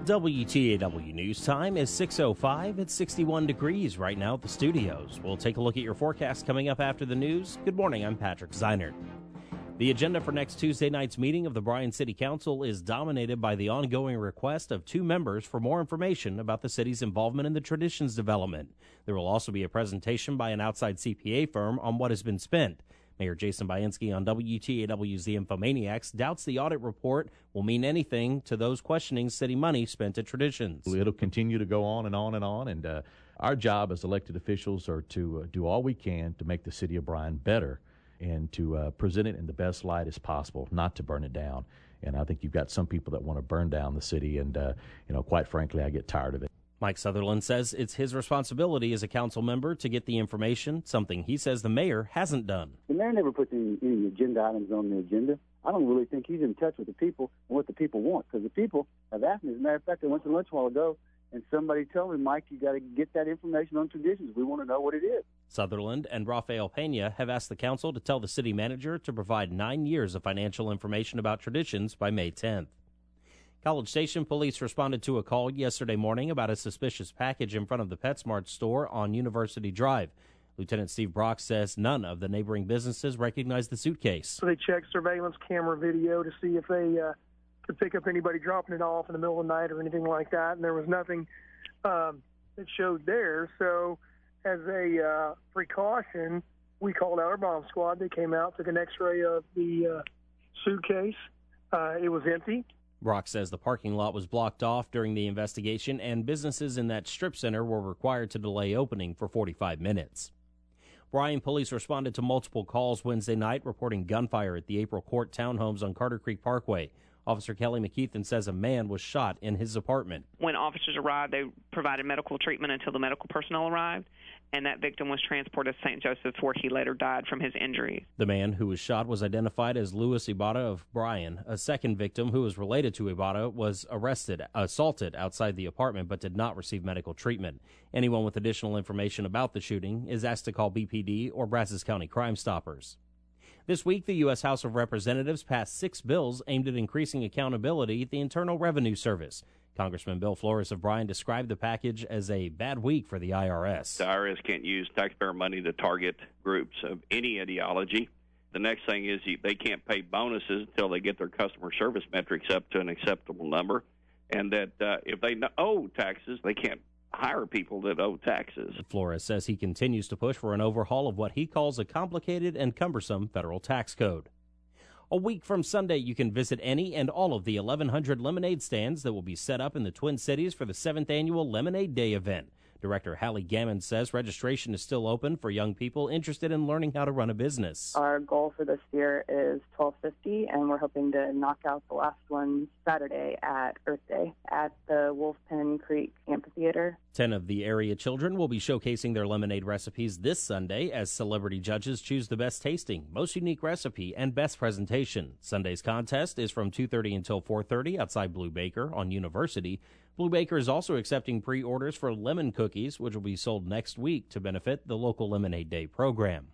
WTAW News Time is 6:05. It's 61 degrees right now at the studios. We'll take a look at your forecast coming up after the news. Good morning, I'm Patrick Zeinert. The agenda for next Tuesday night's meeting of the Bryan City Council is dominated by the ongoing request of two members for more information about the city's involvement in the Traditions development. There will also be a presentation by an outside CPA firm on what has been spent. Mayor Jason Bainski on WTAW's The Infomaniacs doubts the audit report will mean anything to those questioning city money spent at Traditions. It'll continue to go on and on and on, and our job as elected officials are to do all we can to make the city of Bryan better and to present it in the best light as possible, not to burn it down. And I think you've got some people that want to burn down the city, and quite frankly, I get tired of it. Mike Sutherland says it's his responsibility as a council member to get the information, something he says the mayor hasn't done. The mayor never puts any agenda items on the agenda. I don't really think he's in touch with the people and what the people want, because the people have asked me. As a matter of fact, I went to lunch a while ago, and somebody told me, Mike, you got to get that information on Traditions. We want to know what it is. Sutherland and Rafael Pena have asked the council to tell the city manager to provide 9 years of financial information about Traditions by May 10th. College Station police responded to a call yesterday morning about a suspicious package in front of the PetSmart store on University Drive. Lieutenant Steve Brock says none of the neighboring businesses recognized the suitcase. So they checked surveillance camera video to see if they could pick up anybody dropping it off in the middle of the night or anything like that, and there was nothing that showed there. So as a precaution, we called out our bomb squad. They came out, took an x-ray of the suitcase. It was empty. Brock says the parking lot was blocked off during the investigation, and businesses in that strip center were required to delay opening for 45 minutes. Bryan police responded to multiple calls Wednesday night reporting gunfire at the April Court townhomes on Carter Creek Parkway. Officer Kelly McKeithen says a man was shot in his apartment. When officers arrived, they provided medical treatment until the medical personnel arrived, and that victim was transported to St. Joseph's, where he later died from his injuries. The man who was shot was identified as Louis Ibarra of Bryan. A second victim who was related to Ibarra was assaulted outside the apartment, but did not receive medical treatment. Anyone with additional information about the shooting is asked to call BPD or Brazos County Crime Stoppers. This week, the U.S. House of Representatives passed 6 bills aimed at increasing accountability at the Internal Revenue Service. Congressman Bill Flores of Bryan described the package as a bad week for the IRS. The IRS can't use taxpayer money to target groups of any ideology. The next thing is they can't pay bonuses until they get their customer service metrics up to an acceptable number, and that if they owe taxes, they can't hire people that owe taxes. Flores says he continues to push for an overhaul of what he calls a complicated and cumbersome federal tax code. A week from Sunday, you can visit any and all of the 1,100 lemonade stands that will be set up in the Twin Cities for the 7th annual Lemonade Day event. Director Hallie Gammon says registration is still open for young people interested in learning how to run a business. Our goal for this year is $12.50, and we're hoping to knock out the last one Saturday at Earth Day at the Wolfpen Creek Amphitheater. 10 of the area children will be showcasing their lemonade recipes this Sunday as celebrity judges choose the best tasting, most unique recipe, and best presentation. Sunday's contest is from 2:30 until 4:30 outside Blue Baker on University. Blue Baker is also accepting pre-orders for lemon cookies, which will be sold next week to benefit the local Lemonade Day program.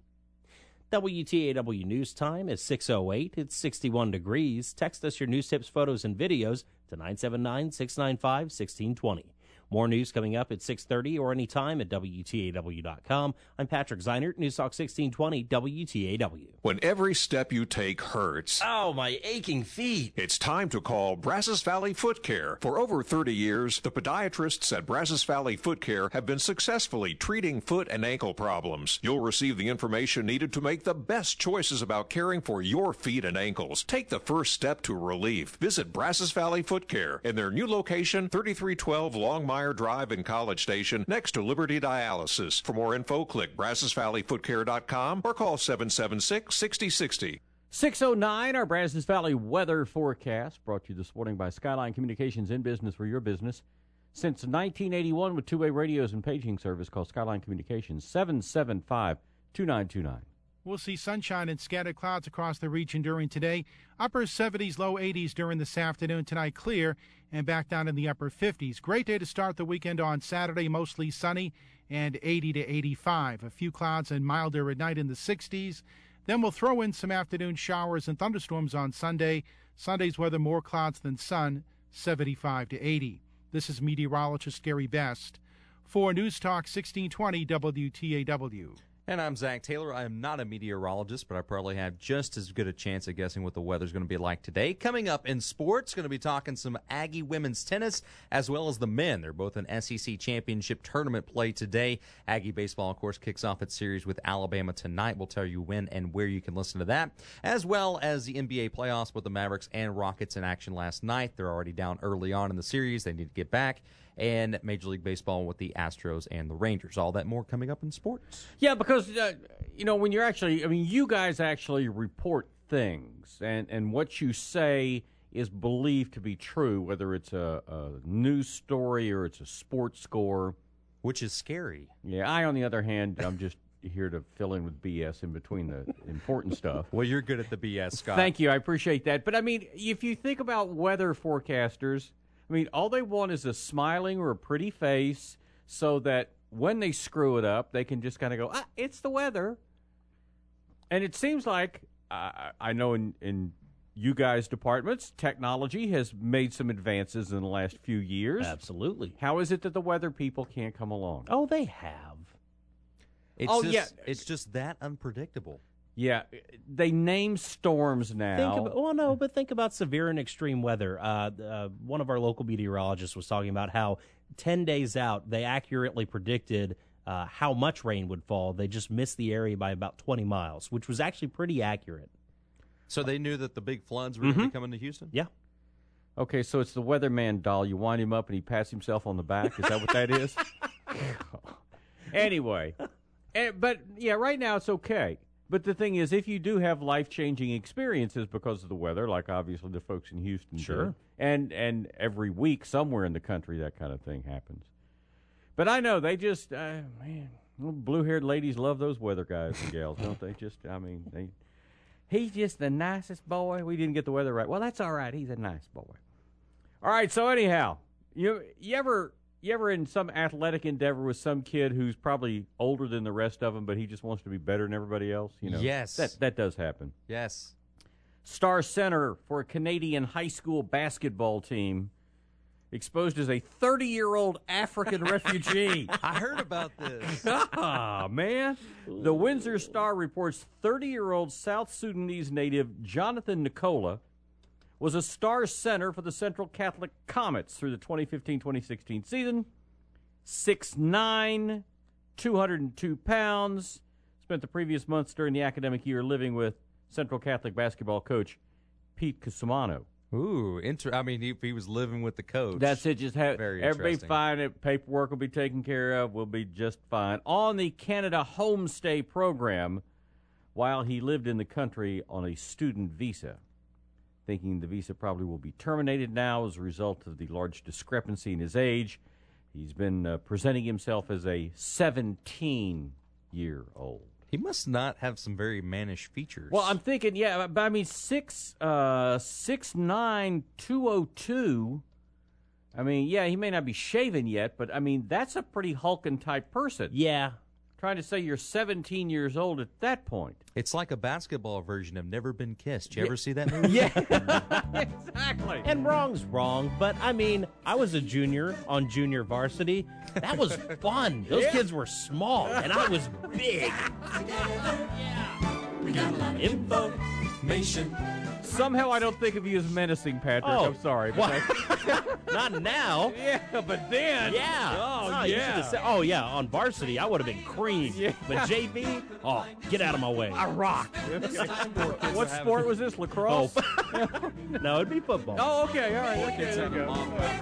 WTAW News Time is 6:08. It's 61 degrees. Text us your news tips, photos, and videos to 979-695-1620. More news coming up at 6:30 or anytime at WTAW.com. I'm Patrick Zeinert, News Talk 1620 WTAW. When every step you take hurts. Oh, my aching feet. It's time to call Brazos Valley Foot Care. For over 30 years, the podiatrists at Brazos Valley Foot Care have been successfully treating foot and ankle problems. You'll receive the information needed to make the best choices about caring for your feet and ankles. Take the first step to relief. Visit Brazos Valley Foot Care in their new location, 3312 Longmire Drive in College Station, next to Liberty Dialysis. For more info, click BrazosValleyFootCare.com or call 776-6060. 6:09, our Brazos Valley weather forecast, brought to you this morning by Skyline Communications, in business for your business. Since 1981 with two-way radios and paging service, called Skyline Communications, 775-2929. We'll see sunshine and scattered clouds across the region during today. Upper 70s, low 80s during this afternoon. Tonight clear and back down in the upper 50s. Great day to start the weekend on Saturday, mostly sunny and 80 to 85. A few clouds and milder at night in the 60s. Then we'll throw in some afternoon showers and thunderstorms on Sunday. Sunday's weather more clouds than sun, 75 to 80. This is meteorologist Gary Best for News Talk 1620 WTAW. And I'm Zach Taylor. I am not a meteorologist, but I probably have just as good a chance at guessing what the weather's going to be like today. Coming up in sports, going to be talking some Aggie women's tennis as well as the men. They're both in SEC championship tournament play today. Aggie baseball, of course, kicks off its series with Alabama tonight. We'll tell you when and where you can listen to that, as well as the NBA playoffs with the Mavericks and Rockets in action last night. They're already down early on in the series. They need to get back. And Major League Baseball with the Astros and the Rangers. All that more coming up in sports. Yeah, because, when you're actually, you guys actually report things, and what you say is believed to be true, whether it's a news story or it's a sports score. Which is scary. Yeah, I, on the other hand, I'm just here to fill in with BS in between the important stuff. Well, you're good at the BS, Scott. Thank you, I appreciate that. But, if you think about weather forecasters, all they want is a smiling or a pretty face so that when they screw it up, they can just kind of go, it's the weather. And it seems like, I know in you guys' departments, technology has made some advances in the last few years. Absolutely. How is it that the weather people can't come along? Oh, they have. It's just that unpredictable. Yeah, they name storms now. Think about severe and extreme weather. One of our local meteorologists was talking about how 10 days out, they accurately predicted how much rain would fall. They just missed the area by about 20 miles, which was actually pretty accurate. So they knew that the big floods were going to be coming to Houston? Yeah. Okay, so it's the weatherman doll. You wind him up and he pats himself on the back. Is that what that is? Anyway. But, yeah, right now it's okay. But the thing is, if you do have life-changing experiences because of the weather, like obviously the folks in Houston sure, did, and every week somewhere in the country that kind of thing happens. But I know they just, blue-haired ladies love those weather guys and gals, don't they? He's just the nicest boy. We didn't get the weather right. Well, that's all right. He's a nice boy. All right, so anyhow, you ever in some athletic endeavor with some kid who's probably older than the rest of them, but he just wants to be better than everybody else? Yes. That does happen. Yes. Star center for a Canadian high school basketball team exposed as a 30-year-old African refugee. I heard about this. Man. The Windsor Star reports 30-year-old South Sudanese native Jonathan Nicola was a star center for the Central Catholic Comets through the 2015-2016 season. 6'9", 202 pounds. Spent the previous months during the academic year living with Central Catholic basketball coach Pete Cusumano. Ooh, he was living with the coach. That's it. Just have Very everybody interesting. fine. Paperwork will be taken care of. We'll be just fine. On the Canada Homestay program while he lived in the country on a student visa. Thinking the visa probably will be terminated now as a result of the large discrepancy in his age. He's been presenting himself as a 17-year-old. He must not have some very mannish features. Well, I'm thinking, 6'9", 202. He may not be shaven yet, but, that's a pretty hulking type person. Yeah. Trying to say you're 17 years old at that point. It's like a basketball version of Never Been Kissed. You ever see that movie? Yeah. Exactly. And wrong's wrong, but I was a junior on junior varsity. That was fun. Those kids were small, and I was big. We got a lot of information. Somehow I don't think of you as menacing, Patrick. Oh, I'm sorry. But not now. Yeah, but then. Yeah. On varsity, I would have been cream. Yeah. But JV, get out of my way. I rock. What sport was this, lacrosse? Oh. No, it'd be football. Oh, okay. All right. Okay, there you go.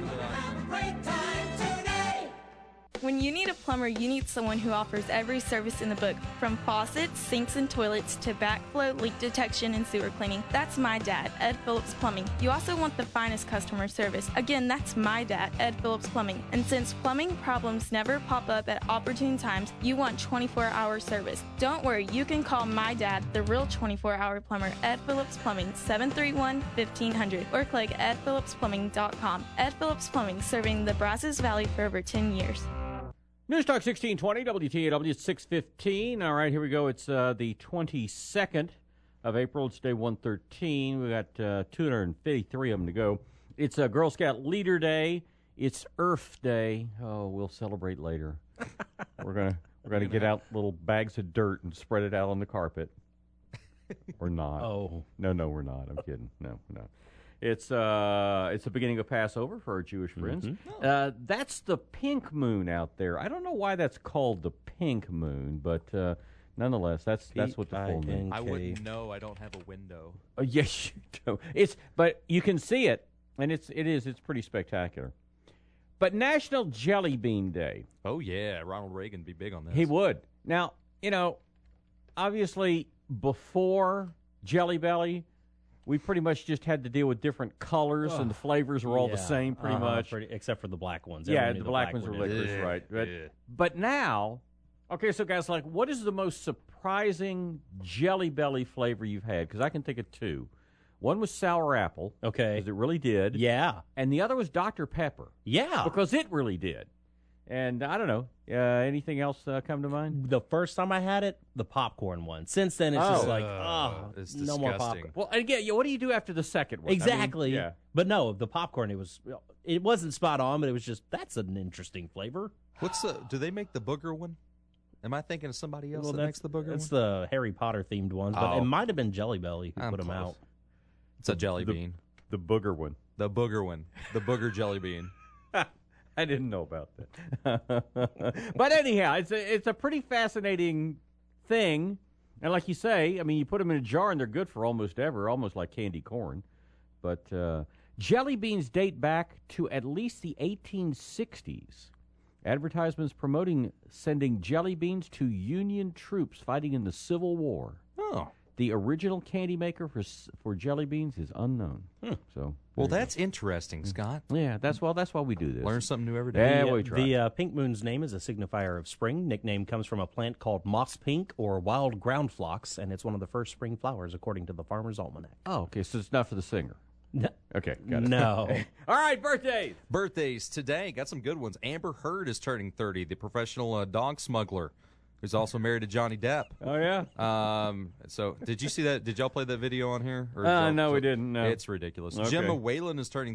When you need a plumber, you need someone who offers every service in the book, from faucets, sinks, and toilets to backflow, leak detection, and sewer cleaning. That's my dad, Ed Phillips Plumbing. You also want the finest customer service. Again, that's my dad, Ed Phillips Plumbing. And since plumbing problems never pop up at opportune times, you want 24-hour service. Don't worry, you can call my dad, the real 24-hour plumber, Ed Phillips Plumbing, 731-1500, or click edphillipsplumbing.com. Ed Phillips Plumbing, serving the Brazos Valley for over 10 years. News Talk 1620, WTAW, it's 6:15. All right, here we go. It's the 22nd of April. It's day 113. We got 253 of them to go. It's Girl Scout Leader Day It's Earth Day. Oh, we'll celebrate later. We're gonna get out little bags of dirt and spread it out on the carpet. Or not. Oh. No, we're not. I'm kidding. No, we're not. It's the beginning of Passover for our Jewish friends. That's the pink moon out there. I don't know why that's called the pink moon, but nonetheless, that's what the full moon. I wouldn't know. I don't have a window. Yes, you do. But you can see it, and it's pretty spectacular. But National Jelly Bean Day. Oh yeah, Ronald Reagan would be big on this. He would. Now, obviously before Jelly Belly, we pretty much just had to deal with different colors, and the flavors were all the same, pretty much. Except for the black ones. Yeah, the black ones were licorice, right. But now, okay, so guys, what is the most surprising Jelly Belly flavor you've had? Because I can think of two. One was sour apple. Okay. Because it really did. Yeah. And the other was Dr. Pepper. Yeah. Because it really did. And I don't know. Anything else come to mind? The first time I had it, the popcorn one. Since then, it's just like, it's no more popcorn. Well, again, what do you do after the second one? Exactly. I mean, But no, the popcorn, it wasn't spot on, but it was just, that's an interesting flavor. Do they make the booger one? Am I thinking of somebody else that makes the booger one? It's the Harry Potter themed ones, but it might have been Jelly Belly who put them out. It's a jelly bean. The booger one. The booger one. The booger jelly bean. I didn't know about that. But anyhow, it's a pretty fascinating thing. And like you say, I mean, you put them in a jar and they're good for almost ever, almost like candy corn. But jelly beans date back to at least the 1860s. Advertisements promoting sending jelly beans to Union troops fighting in the Civil War. Oh. The original candy maker for jelly beans is unknown. So, well, that's interesting, Scott. Yeah, that's why we do this. Learn something new every day. Yeah, we try. The pink moon's name is a signifier of spring. Nickname comes from a plant called moss pink or wild ground phlox, and it's one of the first spring flowers according to the Farmer's Almanac. Oh, okay, so it's not for the singer. No. Okay, got it. No. All right, birthdays. Birthdays today. Got some good ones. Amber Heard is turning 30, the professional dog smuggler, who's also married to Johnny Depp. Oh, yeah? So, did you see that? Did y'all play that video on here? No, we didn't. No. It's ridiculous. Okay. Gemma Whalen is turning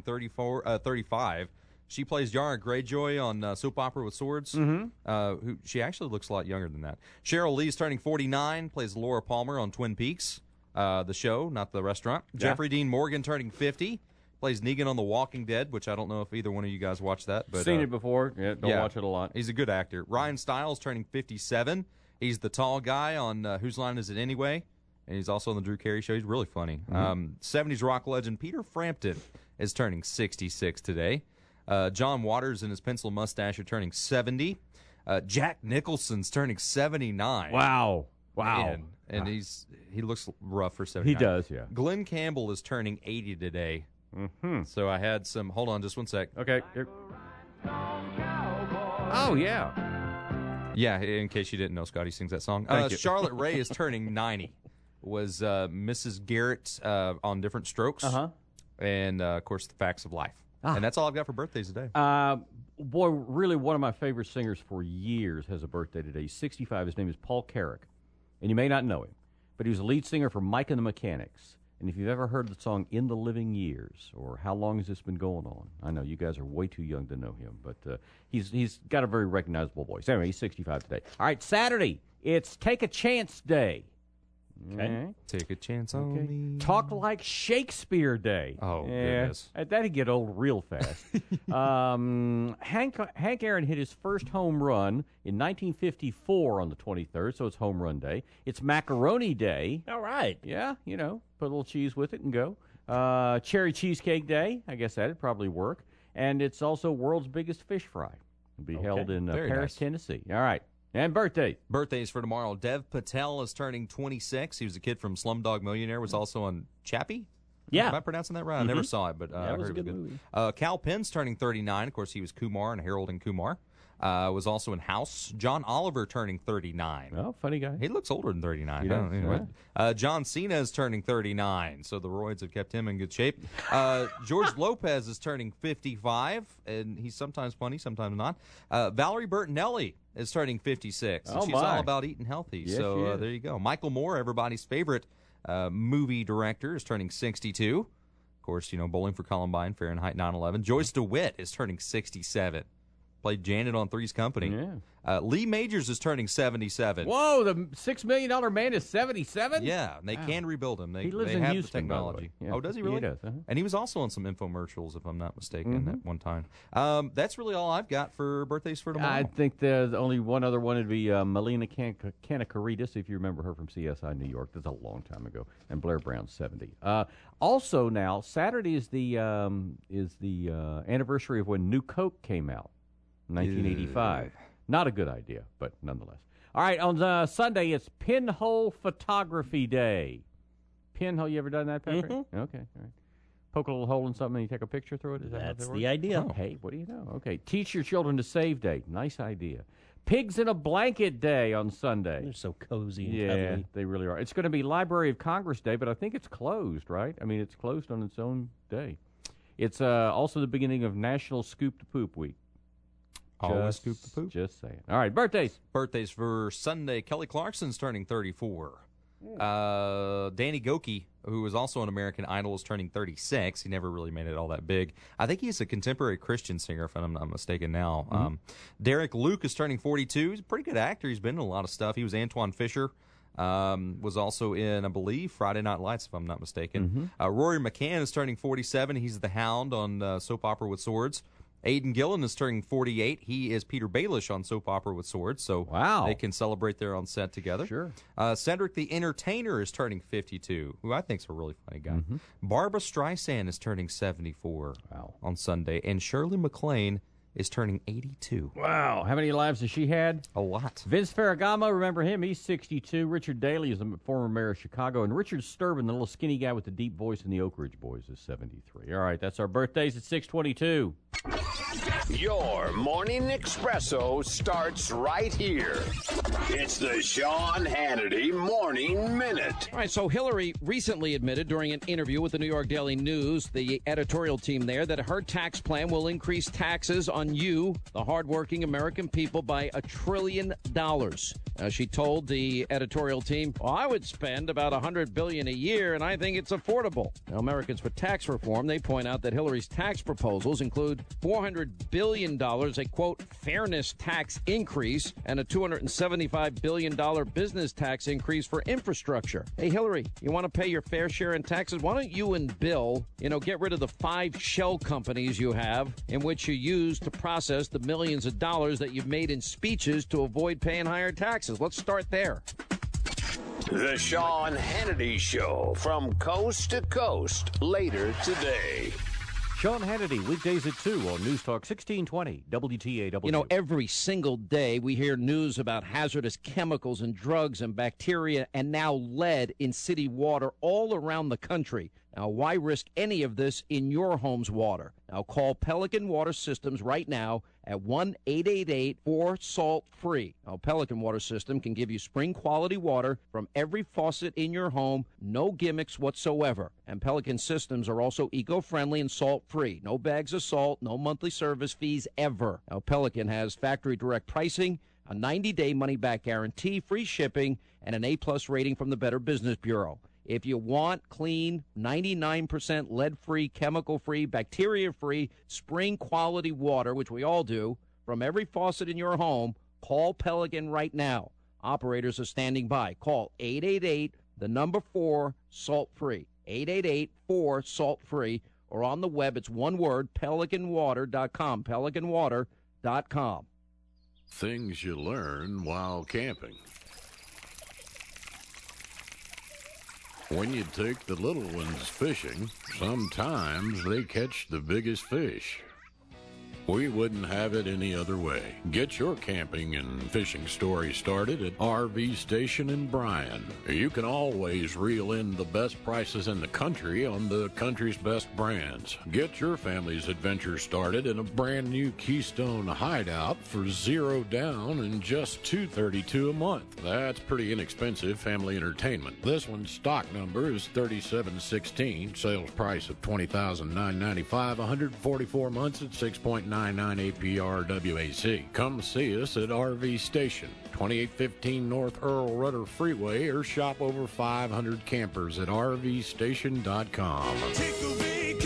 35. She plays Yara Greyjoy on Soap Opera with Swords. Who she actually looks a lot younger than that. Cheryl Lee is turning 49, plays Laura Palmer on Twin Peaks, the show, not the restaurant. Yeah. Jeffrey Dean Morgan turning 50. Plays Negan on The Walking Dead, which I don't know if either one of you guys watched that. But seen it before. Yeah, don't watch it a lot. He's a good actor. Ryan Stiles turning 57. He's the tall guy on Whose Line Is It Anyway? And he's also on the Drew Carey Show. He's really funny. 70s rock legend Peter Frampton is turning 66 today. John Waters and his pencil mustache are turning 70. Jack Nicholson's turning 79. Wow. And he looks rough for 79. He does, yeah. Glenn Campbell is turning 80 today. Mm-hmm. So I had some. Hold on, just one sec. Okay. Oh, yeah. Yeah, in case you didn't know, Scotty sings that song. Thank you. Charlotte Ray is turning 90. Was Mrs. Garrett on Different Strokes. And, of course, The Facts of Life. And that's all I've got for birthdays today. Boy, really one of my favorite singers for years has a birthday today. He's 65. His name is Paul Carrack. And you may not know him, but he was a lead singer for Mike and the Mechanics. And if you've ever heard the song In the Living Years or How Long Has This Been Going On, I know you guys are way too young to know him, but he's got a very recognizable voice. Anyway, he's 65 today. All right, Saturday, it's Take a Chance Day. Okay. Take a chance on me. Talk Like Shakespeare Day. Oh, goodness. That'd get old real fast. Hank Aaron hit his first home run in 1954 on the 23rd, so it's home run day. It's Macaroni Day. All right. Yeah, put a little cheese with it and go. Cherry Cheesecake Day. I guess that'd probably work. And it's also World's Biggest Fish Fry. It'll be held in Paris, Tennessee. All right. And birthday. Birthdays for tomorrow. Dev Patel is turning 26. He was a kid from Slumdog Millionaire. Was also on Chappie. Yeah. Am I pronouncing that right? I never saw it, but I heard was a it was good good. movie. Cal Penn's turning 39. Of course, he was Kumar and Harold and Kumar. Was also in House. John Oliver turning 39. Oh, funny guy. He looks older than 39. He does, John Cena is turning 39, so the roids have kept him in good shape. George Lopez is turning 55, and he's sometimes funny, sometimes not. Valerie Bertinelli is turning 56, and she's all about eating healthy. Yes, so there you go. Michael Moore, everybody's favorite movie director, is turning 62. Of course, Bowling for Columbine, Fahrenheit 9/11. Joyce DeWitt is turning 67. Played Janet on Three's Company. Yeah. Lee Majors is turning 77. Whoa, the $6 million man is 77? Yeah, and they can rebuild him. He lives they in have Houston, the technology. by the way. Yeah. Oh, does he really? He does. And he was also on some infomercials, if I'm not mistaken, at one time. That's really all I've got for birthdays for tomorrow. I think there's only one other one. It'd be Melina Kanakaridis, if you remember her from CSI New York. That's a long time ago. And Blair Brown's 70. Also now, Saturday is the anniversary of when New Coke came out. 1985. Not a good idea, but nonetheless. All right, on Sunday, it's Pinhole Photography Day. Pinhole, you ever done that, Patrick? Mm-hmm. Okay, all right. Poke a little hole in something and you take a picture through it? Is that how That's that the works? idea. Oh, hey, what do you know? Okay, Teach Your Children to Save Day. Nice idea. Pigs in a Blanket Day on Sunday. They're so cozy and Yeah, cuddly. they really are. It's going to be Library of Congress Day, but I think it's closed, right? I mean, it's closed on its own day. It's also the beginning of National Scoop the Poop Week. Always scoop the poop. Just saying. All right, birthdays. Birthdays for Sunday. Kelly Clarkson's turning 34. Danny Goki, who was also on American Idol, is turning 36. He never really made it all that big. I think he's a contemporary Christian singer, if I'm not mistaken now. Derek Luke is turning 42. He's a pretty good actor. He's been in a lot of stuff. He was Antoine Fisher. Was also in, I believe, Friday Night Lights, if I'm not mistaken. Rory McCann is turning 47. He's the Hound on Soap Opera with Swords. Aidan Gillen is turning 48. He is Peter Baelish on Soap Opera with Swords, so they can celebrate there on set together. Sure. Cedric the Entertainer is turning 52, who I think is a really funny guy. Barbra Streisand is turning 74 on Sunday, and Shirley MacLaine is turning 82. Wow. How many lives has she had? A lot. Vince Ferragamo, remember him? He's 62. Richard Daley is the former mayor of Chicago. And Richard Sturban, the little skinny guy with the deep voice in the Oak Ridge Boys, is 73. All right, that's our birthdays at 6:22. Your morning espresso starts right here. It's the Sean Hannity Morning Minute. All right, so Hillary recently admitted during an interview with the New York Daily News, the editorial team there, that her tax plan will increase taxes on you, the hardworking American people, by $1 trillion. She told the editorial team, I would spend about $100 billion a year, and I think it's affordable. Now, Americans for Tax Reform, they point out that Hillary's tax proposals include $400 billion, a, quote, fairness tax increase, and a $275 billion business tax increase for infrastructure. Hey, Hillary, you want to pay your fair share in taxes? Why don't you and Bill, get rid of the 5 shell companies you have in which you use to process the millions of dollars that you've made in speeches to avoid paying higher taxes? Let's start there. The Sean Hannity Show, from coast to coast, later today. Sean Hannity, weekdays at 2 on News Talk 1620 WTAW. Every single day we hear news about hazardous chemicals and drugs and bacteria and now lead in city water all around the country. Now, why risk any of this in your home's water? Now, call Pelican Water Systems right now at 1-888-4SALT-FREE. Now, Pelican Water System can give you spring-quality water from every faucet in your home, no gimmicks whatsoever. And Pelican systems are also eco-friendly and salt-free. No bags of salt, no monthly service fees ever. Now, Pelican has factory-direct pricing, a 90-day money-back guarantee, free shipping, and an A-plus rating from the Better Business Bureau. If you want clean, 99% lead-free, chemical-free, bacteria-free, spring-quality water, which we all do, from every faucet in your home, call Pelican right now. Operators are standing by. Call 888-4-SALT-FREE. 888-4-SALT-FREE. Or on the web, it's one word, PelicanWater.com. PelicanWater.com. Things you learn while camping. When you take the little ones fishing, sometimes they catch the biggest fish. We wouldn't have it any other way. Get your camping and fishing story started at RV Station in Bryan. You can always reel in the best prices in the country on the country's best brands. Get your family's adventure started in a brand new Keystone Hideout for $0 down and just $232 a month. That's pretty inexpensive family entertainment. This one's stock number is 3716, sales price of $20,995, 144 months at 6.99 APR WAC. Come see us at RV Station, 2815 North Earl Rudder Freeway, or shop over 500 campers at RVStation.com. Take a vacation.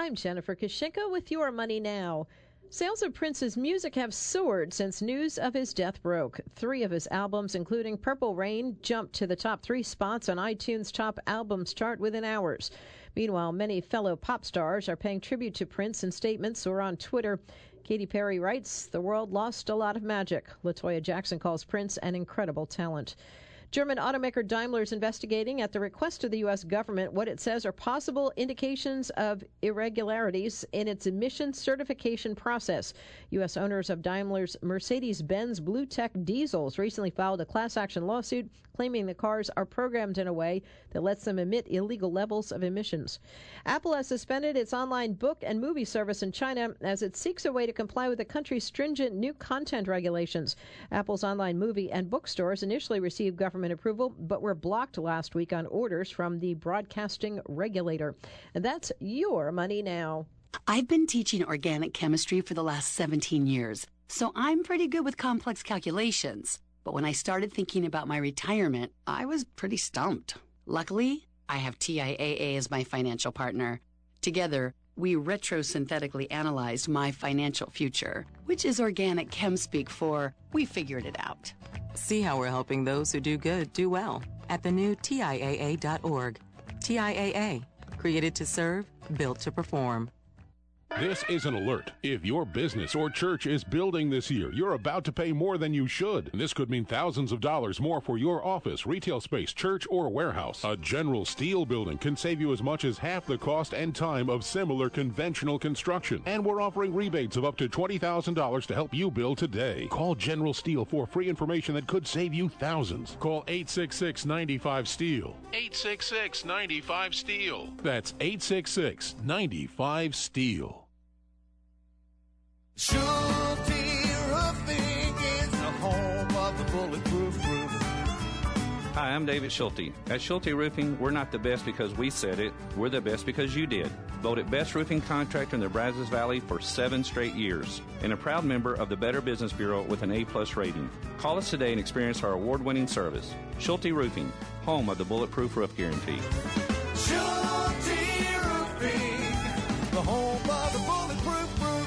I'm Jennifer Kashinka with Your Money Now. Sales of Prince's music have soared since news of his death broke. 3 of his albums, including Purple Rain, jumped to the top 3 spots on iTunes' top albums chart within hours. Meanwhile, many fellow pop stars are paying tribute to Prince in statements or on Twitter. Katy Perry writes, "The world lost a lot of magic." LaToya Jackson calls Prince an incredible talent. German automaker Daimler is investigating at the request of the U.S. government what it says are possible indications of irregularities in its emissions certification process. U.S. owners of Daimler's Mercedes-Benz BlueTech diesels recently filed a class action lawsuit claiming the cars are programmed in a way that lets them emit illegal levels of emissions. Apple has suspended its online book and movie service in China as it seeks a way to comply with the country's stringent new content regulations. Apple's online movie and bookstores initially received government approval, but were blocked last week on orders from the broadcasting regulator. And that's Your Money Now. I've been teaching organic chemistry for the last 17 years, so I'm pretty good with complex calculations. But when I started thinking about my retirement, I was pretty stumped. Luckily, I have TIAA as my financial partner. Together, we retrosynthetically analyzed my financial future, which is organic chem speak for we figured it out. See how we're helping those who do good do well at the new TIAA.org. TIAA, created to serve, built to perform. This is an alert. If your business or church is building this year, you're about to pay more than you should. This could mean thousands of dollars more for your office, retail space, church, or warehouse. A General Steel building can save you as much as half the cost and time of similar conventional construction. And we're offering rebates of up to $20,000 to help you build today. Call General Steel for free information that could save you thousands. Call 866-95-STEEL. 866-95-STEEL. That's 866-95-STEEL. Schulte Roofing is the home of the bulletproof roof. Hi, I'm David Schulte. At Schulte Roofing, we're not the best because we said it. We're the best because you did. Voted Best Roofing Contractor in the Brazos Valley for 7 straight years. And a proud member of the Better Business Bureau with an A+ rating. Call us today and experience our award-winning service. Schulte Roofing, home of the Bulletproof Roof Guarantee. Schulte Roofing, the home of the bulletproof roof.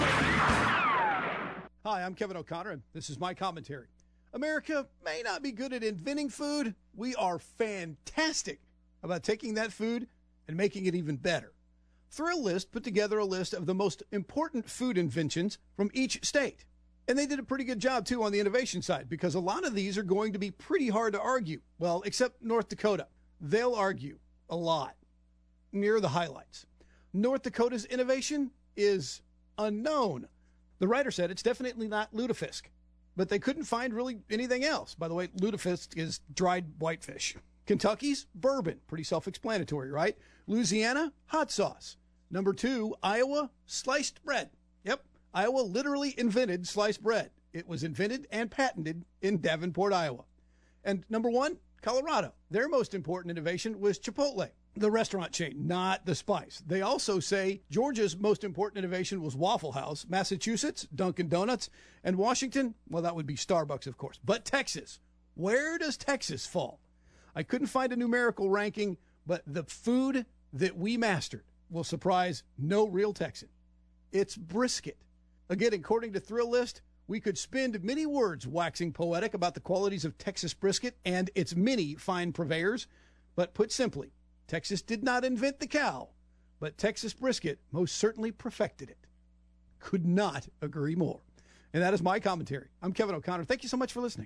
Hi, I'm Kevin O'Connor, and this is my commentary. America may not be good at inventing food. We are fantastic about taking that food and making it even better. Thrill List put together a list of the most important food inventions from each state. And they did a pretty good job, too, on the innovation side, because a lot of these are going to be pretty hard to argue. Well, except North Dakota. They'll argue a lot. Near the highlights. North Dakota's innovation is unknown. The writer said it's definitely not lutefisk, but they couldn't find really anything else. By the way, lutefisk is dried whitefish. Kentucky's bourbon, pretty self-explanatory, right? Louisiana, hot sauce. Number 2, Iowa, sliced bread. Yep, Iowa literally invented sliced bread. It was invented and patented in Davenport, Iowa. And number 1, Colorado. Their most important innovation was Chipotle, the restaurant chain, not the spice. They also say Georgia's most important innovation was Waffle House, Massachusetts, Dunkin' Donuts, and Washington, well, that would be Starbucks, of course. But Texas, where does Texas fall? I couldn't find a numerical ranking, but the food that we mastered will surprise no real Texan. It's brisket. Again, according to Thrill List, we could spend many words waxing poetic about the qualities of Texas brisket and its many fine purveyors, but put simply, Texas did not invent the cow, but Texas brisket most certainly perfected it. Could not agree more. And that is my commentary. I'm Kevin O'Connor. Thank you so much for listening.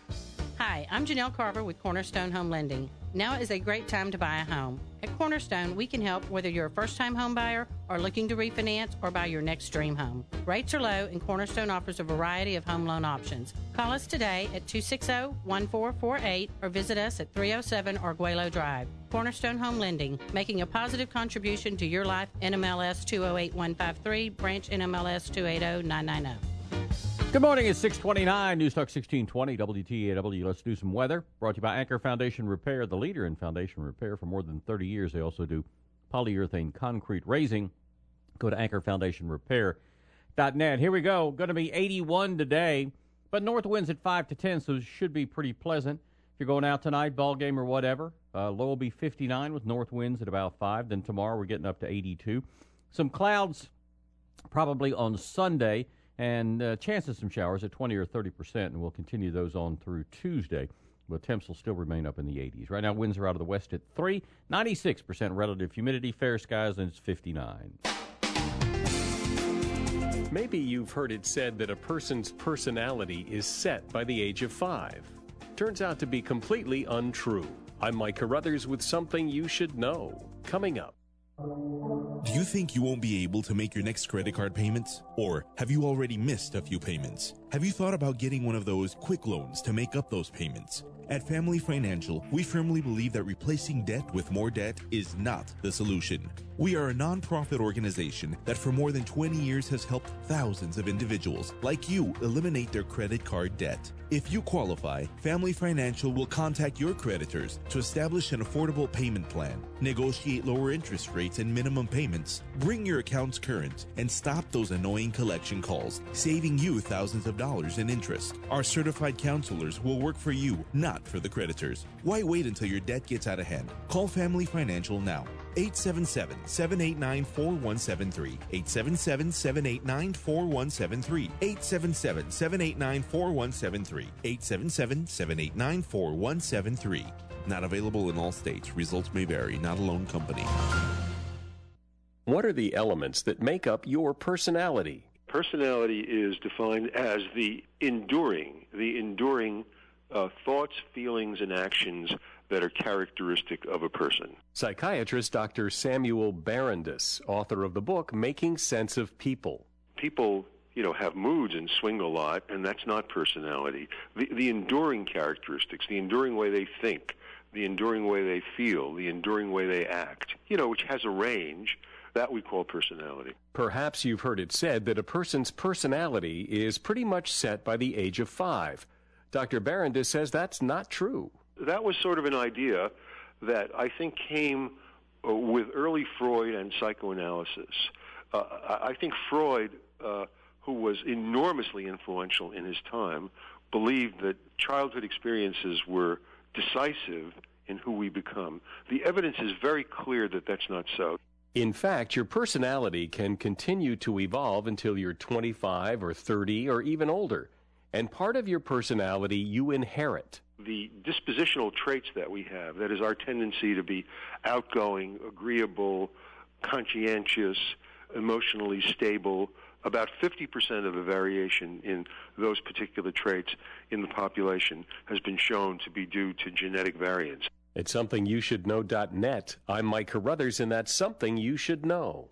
Hi, I'm Janelle Carver with Cornerstone Home Lending. Now is a great time to buy a home. At Cornerstone, we can help whether you're a first-time home buyer or looking to refinance or buy your next dream home. Rates are low, and Cornerstone offers a variety of home loan options. Call us today at 260-1448 or visit us at 307 Arguello Drive. Cornerstone Home Lending, making a positive contribution to your life. NMLS 208153, branch NMLS 280990. Good morning, it's 629, News Talk 1620, WTAW. Let's do some weather. Brought to you by Anchor Foundation Repair, the leader in foundation repair for more than 30 years. They also do polyurethane concrete raising. Go to anchorfoundationrepair.net. Here we go. Going to be 81 today, but north winds at 5 to 10, so it should be pretty pleasant. If you're going out tonight, ball game or whatever, low will be 59 with north winds at about 5. Then tomorrow we're getting up to 82. Some clouds probably on Sunday, and chance of some showers at 20 or 30%, and we'll continue those on through Tuesday. But temps will still remain up in the 80s. Right now, winds are out of the west at 3, 96% relative humidity, fair skies, and it's 59. Maybe you've heard it said that a person's personality is set by the age of 5. Turns out to be completely untrue. I'm Mike Carruthers with something you should know. Coming up. Do you think you won't be able to make your next credit card payments? Or have you already missed a few payments? Have you thought about getting one of those quick loans to make up those payments? At Family Financial, we firmly believe that replacing debt with more debt is not the solution. We are a nonprofit organization that for more than 20 years has helped thousands of individuals like you eliminate their credit card debt. If you qualify, Family Financial will contact your creditors to establish an affordable payment plan, negotiate lower interest rates and minimum payments, bring your accounts current, and stop those annoying collection calls, saving you thousands of dollars in interest. Our certified counselors will work for you, not for the creditors. Why wait until your debt gets out of hand? Call Family Financial now. 877-789-4173. 877-789-4173. 877-789-4173. 877-789-4173. Not available in all states. Results may vary. Not a loan company. What are the elements that make up your personality? Personality is defined as the enduring thoughts, feelings, and actions that are characteristic of a person. Psychiatrist Dr. Samuel Barandis, author of the book Making Sense of People. People, have moods and swing a lot, and that's not personality. The enduring characteristics, the enduring way they think, the enduring way they feel, the enduring way they act, which has a range, that we call personality. Perhaps you've heard it said that a person's personality is pretty much set by the age of 5. Dr. Barandis says that's not true. That was sort of an idea that I think came with early Freud and psychoanalysis. I think Freud, who was enormously influential in his time, believed that childhood experiences were decisive in who we become. The evidence is very clear that that's not so. In fact, your personality can continue to evolve until you're 25 or 30 or even older. And part of your personality you inherit. The dispositional traits that we have, that is our tendency to be outgoing, agreeable, conscientious, emotionally stable, about 50% of the variation in those particular traits in the population has been shown to be due to genetic variants. At SomethingYouShouldKnow.net, I'm Mike Carruthers, and that's Something You Should Know.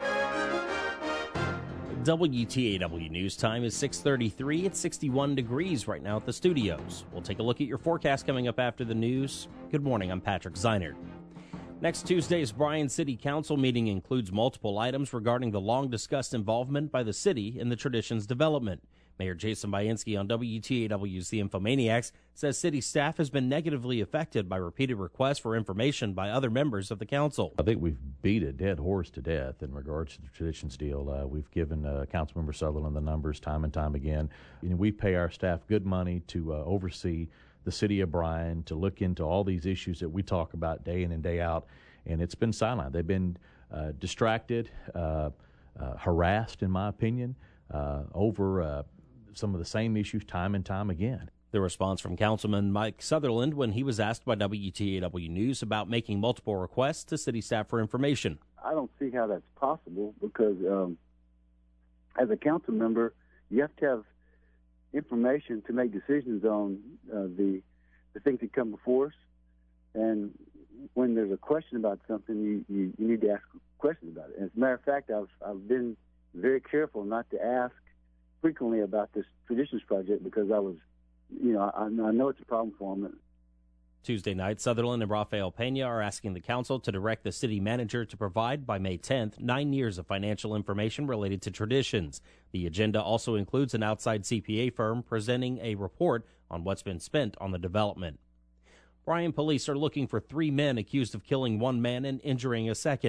WTAW News Time is 6:33. It's 61 degrees right now at the studios. We'll take a look at your forecast coming up after the news. Good morning, I'm Patrick Zeinert. Next Tuesday's Bryan City Council meeting includes multiple items regarding the long-discussed involvement by the city in the Traditions development. Mayor Jason Bainski on WTAW's The Infomaniacs says city staff has been negatively affected by repeated requests for information by other members of the council. I think we've beat a dead horse to death in regards to the Traditions deal. We've given Councilmember Sutherland the numbers time and time again. We pay our staff good money to oversee the city of Bryan, to look into all these issues that we talk about day in and day out, and it's been sidelined. They've been distracted, harassed, in my opinion, over some of the same issues time and time again. The response from Councilman Mike Sutherland when he was asked by WTAW News about making multiple requests to city staff for information. I don't see how that's possible because as a council member, you have to have information to make decisions on the things that come before us. And when there's a question about something, you need to ask questions about it. And as a matter of fact, I've been very careful not to ask frequently about this Traditions project because I was, I know it's a problem for them. Tuesday night, Sutherland and Rafael Pena are asking the council to direct the city manager to provide by May 10th 9 years of financial information related to Traditions. The agenda also includes an outside CPA firm presenting a report on what's been spent on the development. Bryan police are looking for 3 men accused of killing one man and injuring a second.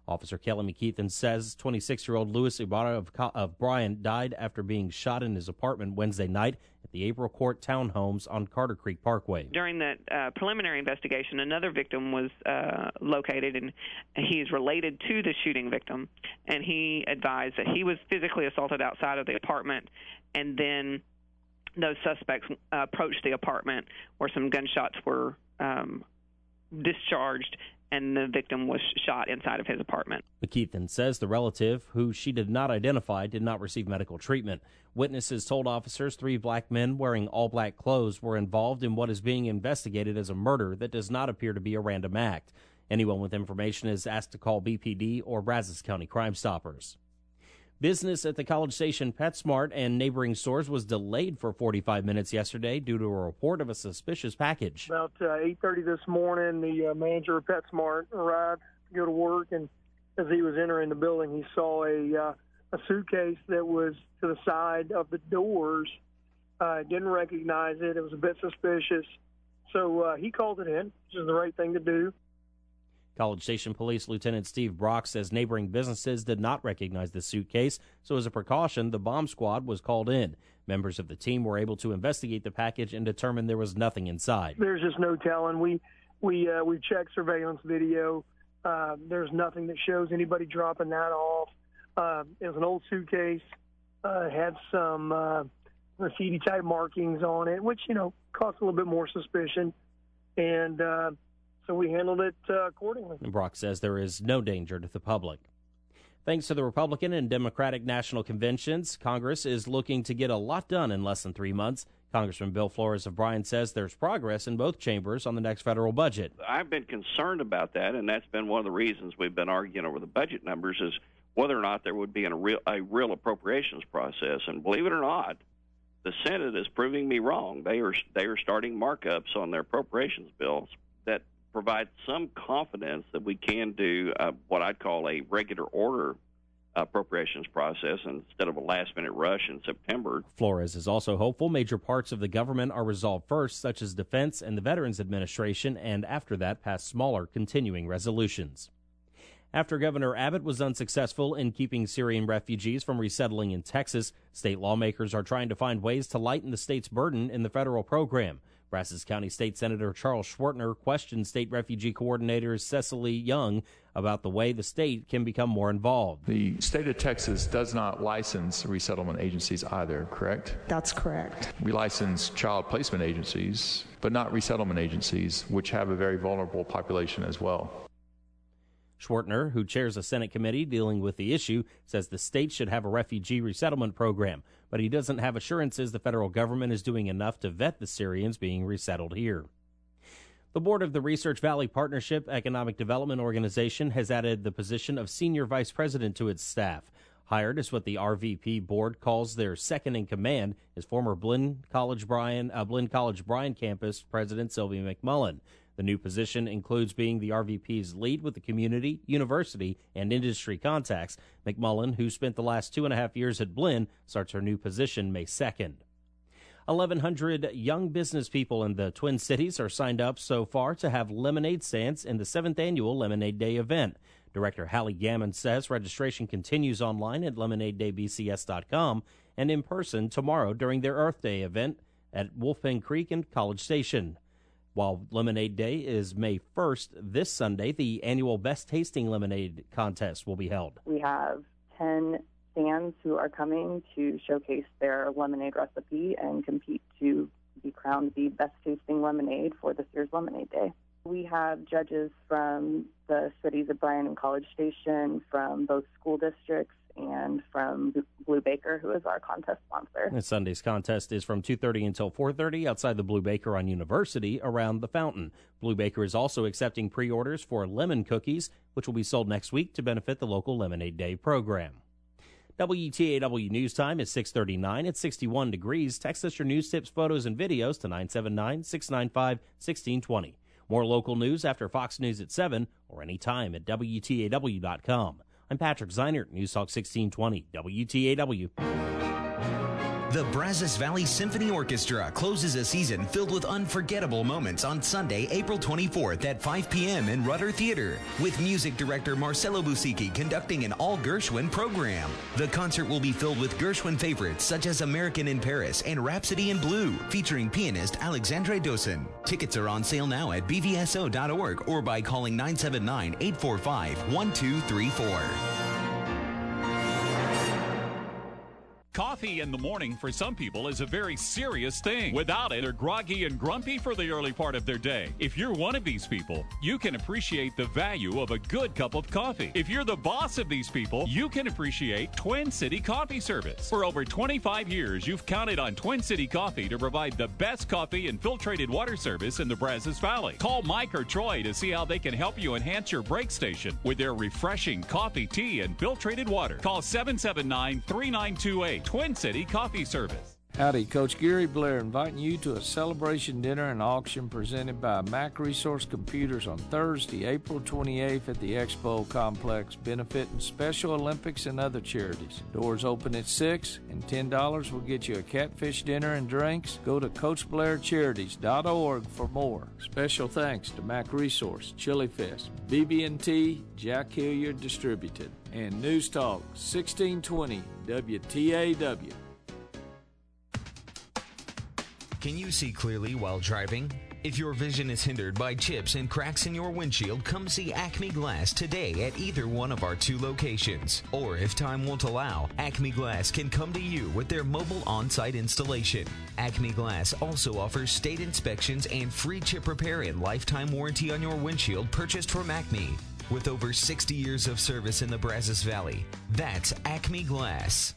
Officer Kelly McKeithen says 26-year-old Louis Ibarra of Bryan died after being shot in his apartment Wednesday night at the April Court Townhomes on Carter Creek Parkway. During that preliminary investigation, another victim was located, and he is related to the shooting victim, and he advised that he was physically assaulted outside of the apartment, and then those suspects approached the apartment where some gunshots were discharged, and the victim was shot inside of his apartment. McKeithen says the relative, who she did not identify, did not receive medical treatment. Witnesses told officers 3 black men wearing all-black clothes were involved in what is being investigated as a murder that does not appear to be a random act. Anyone with information is asked to call BPD or Brazos County Crime Stoppers. Business at the College Station PetSmart and neighboring stores was delayed for 45 minutes yesterday due to a report of a suspicious package. About 8:30 this morning, the manager of PetSmart arrived to go to work, and as he was entering the building, he saw a suitcase that was to the side of the doors. Didn't recognize it. It was a bit suspicious. So he called it in, which is the right thing to do. College Station Police Lieutenant Steve Brock says neighboring businesses did not recognize the suitcase, so as a precaution, the bomb squad was called in. Members of the team were able to investigate the package and determine there was nothing inside. There's just no telling. We checked surveillance video. There's nothing that shows anybody dropping that off. It was an old suitcase. Had some graffiti-type markings on it, which, caused a little bit more suspicion. And so we handled it accordingly. Brock says there is no danger to the public. Thanks to the Republican and Democratic national conventions, Congress is looking to get a lot done in less than 3 months. Congressman Bill Flores of Bryan says there's progress in both chambers on the next federal budget. I've been concerned about that, and that's been one of the reasons we've been arguing over the budget numbers, is whether or not there would be a real appropriations process. And believe it or not, the Senate is proving me wrong. They are starting markups on their appropriations bills that provide some confidence that we can do what I'd call a regular order appropriations process instead of a last-minute rush in September. Flores is also hopeful major parts of the government are resolved first, such as defense and the Veterans Administration, and after that pass smaller continuing resolutions. After Governor Abbott was unsuccessful in keeping Syrian refugees from resettling in Texas, state lawmakers are trying to find ways to lighten the state's burden in the federal program. Brazos County State Senator Charles Schwartner questioned state refugee coordinator Cecily Young about the way the state can become more involved. The state of Texas does not license resettlement agencies either, correct? That's correct. We license child placement agencies, but not resettlement agencies, which have a very vulnerable population as well. Schwartner, who chairs a Senate committee dealing with the issue, says the state should have a refugee resettlement program, but he doesn't have assurances the federal government is doing enough to vet the Syrians being resettled here. The board of the Research Valley Partnership Economic Development Organization has added the position of senior vice president to its staff. Hired as what the RVP board calls their second in command is former Blinn College Bryan campus president Sylvia McMullen. The new position includes being the RVP's lead with the community, university, and industry contacts. McMullen, who spent the last 2.5 years at Blinn, starts her new position May 2nd. 1,100 young business people in the Twin Cities are signed up so far to have lemonade stands in the 7th annual Lemonade Day event. Director Hallie Gammon says registration continues online at lemonadedaybcs.com and in person tomorrow during their Earth Day event at Wolfpen Creek and College Station. While Lemonade Day is May 1st, this Sunday, the annual Best Tasting Lemonade contest will be held. We have 10 stands who are coming to showcase their lemonade recipe and compete to be crowned the best tasting lemonade for this year's Lemonade Day. We have judges from the cities of Bryan and College Station, from both school districts, and from Blue Baker, who is our contest sponsor. And Sunday's contest is from 2:30 until 4:30 outside the Blue Baker on University around the fountain. Blue Baker is also accepting pre-orders for lemon cookies, which will be sold next week to benefit the local Lemonade Day program. WTAW News Time is 6:39 at 61 degrees. Text us your news tips, photos, and videos to 979-695-1620. More local news after Fox News at 7 or anytime at WTAW.com. I'm Patrick Zeinert, News Talk 1620, WTAW. The Brazos Valley Symphony Orchestra closes a season filled with unforgettable moments on Sunday, April 24th at 5 p.m. in Rudder Theater, with music director Marcelo Busicki conducting an all-Gershwin program. The concert will be filled with Gershwin favorites such as American in Paris and Rhapsody in Blue, featuring pianist Alexandre Dosen. Tickets are on sale now at bvso.org or by calling 979-845-1234. Coffee in the morning for some people is a very serious thing. Without it, they're groggy and grumpy for the early part of their day. If you're one of these people, you can appreciate the value of a good cup of coffee. If you're the boss of these people, you can appreciate Twin City Coffee Service. For over 25 years, you've counted on Twin City Coffee to provide the best coffee and filtrated water service in the Brazos Valley. Call Mike or Troy to see how they can help you enhance your break station with their refreshing coffee, tea, and filtrated water. Call 779-3928. Twin City Coffee Service. Howdy, Coach Gary Blair inviting you to a celebration dinner and auction presented by Mac Resource Computers on Thursday, April 28th at the Expo Complex, benefiting Special Olympics and other charities. Doors open at 6 and $10 will get you a catfish dinner and drinks. Go to CoachBlairCharities.org for more. Special thanks to Mac Resource, Chili Fest, BB&T, Jack Hilliard Distributed, and News Talk 1620 WTAW. Can you see clearly while driving? If your vision is hindered by chips and cracks in your windshield, come see Acme Glass today at either one of our 2 locations. Or if time won't allow, Acme Glass can come to you with their mobile on-site installation. Acme Glass also offers state inspections and free chip repair and lifetime warranty on your windshield purchased from Acme. With over 60 years of service in the Brazos Valley, that's Acme Glass.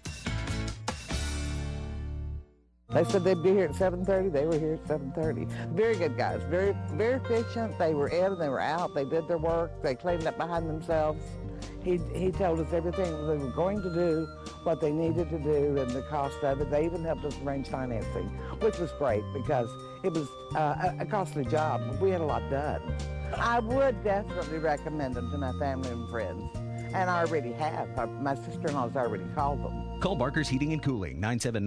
They said they'd be here at 7:30. They were here at 7:30. Very good guys. Very, very efficient. They were in, they were out. They did their work. They cleaned up behind themselves. He told us everything they were going to do, what they needed to do, and the cost of it. They even helped us arrange financing, which was great because it was a costly job. But we had a lot done. I would definitely recommend them to my family and friends. And I already have. My sister-in-law's already called them. Call Barker's Heating and Cooling,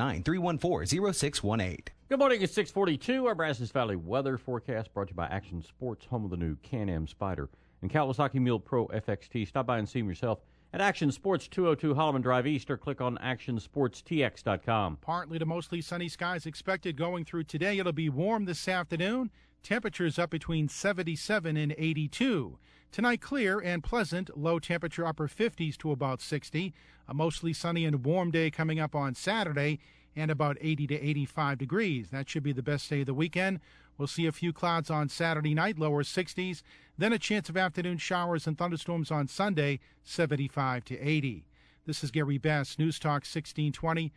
979-314-0618. Good morning, it's 642. Our Brazos Valley weather forecast brought to you by Action Sports, home of the new Can-Am Spyder and Kawasaki Mule Pro FXT. Stop by and see them yourself at Action Sports, 202 Holloman Drive East, or click on actionsportstx.com. Partly to mostly sunny skies expected going through today. It'll be warm this afternoon. Temperatures up between 77 and 82. Tonight, clear and pleasant, low temperature upper 50s to about 60. A mostly sunny and warm day coming up on Saturday and about 80 to 85 degrees. That should be the best day of the weekend. We'll see a few clouds on Saturday night, lower 60s. Then a chance of afternoon showers and thunderstorms on Sunday, 75 to 80. This is Gary Bass, News Talk 1620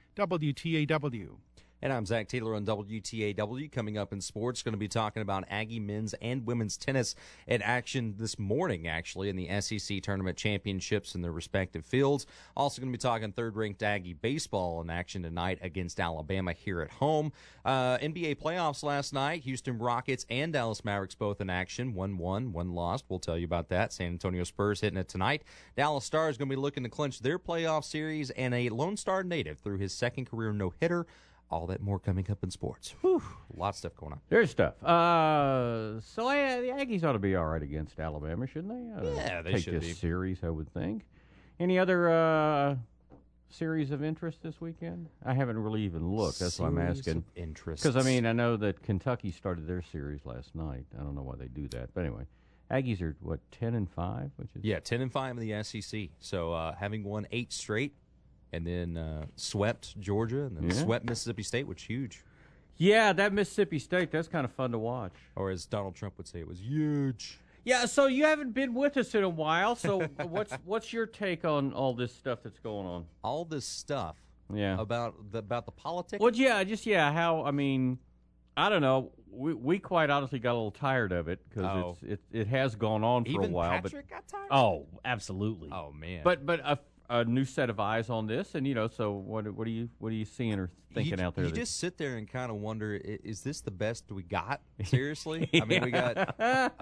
WTAW. And I'm Zach Taylor on WTAW. Coming up in sports, going to be talking about Aggie men's and women's tennis at action this morning, actually, in the SEC Tournament Championships in their respective fields. Also going to be talking third-ranked Aggie baseball in action tonight against Alabama here at home. NBA playoffs last night. Houston Rockets and Dallas Mavericks both in action. 1-1, 1 lost. We'll tell you about that. San Antonio Spurs hitting it tonight. Dallas Stars going to be looking to clinch their playoff series, and a Lone Star native through his second career no-hitter. All that more coming up in sports. Whew, a lot of stuff going on. There's stuff. The Aggies ought to be all right against Alabama, shouldn't they? Yeah, they should take this be. series, I would think. Any other series of interest this weekend? I haven't really even looked. That's why I'm asking. Interest. Because, I mean, I know that Kentucky started their series last night. I don't know why they do that. But anyway, Aggies are, 10-5? Which is 10-5 in the SEC. So having won 8 straight. And then swept Georgia, and then swept Mississippi State, which is huge. Yeah, that Mississippi State, that's kind of fun to watch. Or as Donald Trump would say, it was huge. Yeah, so you haven't been with us in a while, so what's your take on all this stuff that's going on? All this stuff? Yeah. About the politics? Well, how, I mean, I don't know. We quite honestly got a little tired of it because it has gone on for a while. Even Patrick got tired? Oh, absolutely. Oh, man. But a new set of eyes on this, and so what are you seeing or thinking out there? You just sit there and kind of wonder: is this the best we got? Seriously, I mean, we got, and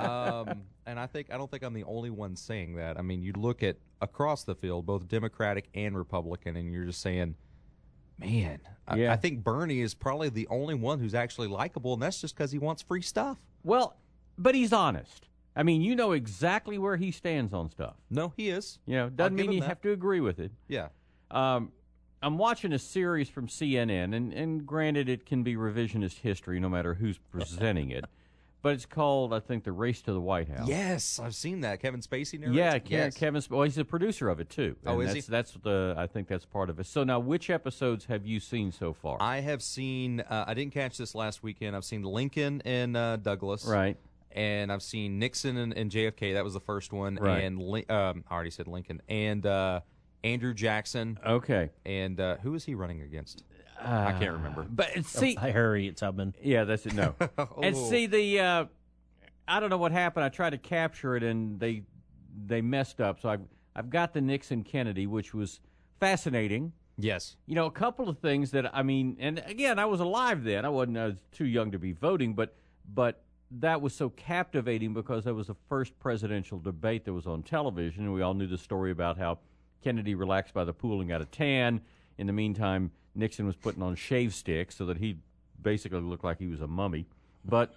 I don't think I'm the only one saying that. I mean, you look at across the field, both Democratic and Republican, and you're just saying, Man, I think Bernie is probably the only one who's actually likable, and that's just because he wants free stuff. Well, but he's honest. I mean, you know exactly where he stands on stuff. No, he is. Doesn't mean you have to agree with it. Yeah. I'm watching a series from CNN, and granted, it can be revisionist history no matter who's presenting it. But it's called, I think, The Race to the White House. Yes, I've seen that. Kevin Spacey narrates. Yeah, yes. Kevin. Well, he's the producer of it too. Oh, is he? I think that's part of it. So now, which episodes have you seen so far? I have seen. I didn't catch this last weekend. I've seen Lincoln and Douglas. Right. And I've seen Nixon and JFK. That was the first one. Right. And I already said Lincoln and Andrew Jackson. Okay. And who was he running against? I can't remember. But see, Harriet Tubman. Yeah, that's it. No. And see the. I don't know what happened. I tried to capture it, and they messed up. So I've got the Nixon Kennedy, which was fascinating. Yes. A couple of things that and again, I was alive then. I was too young to be voting, but that was so captivating because that was the first presidential debate that was on television, and we all knew the story about how Kennedy relaxed by the pool and got a tan. In the meantime, Nixon was putting on shave sticks so that he basically looked like he was a mummy. But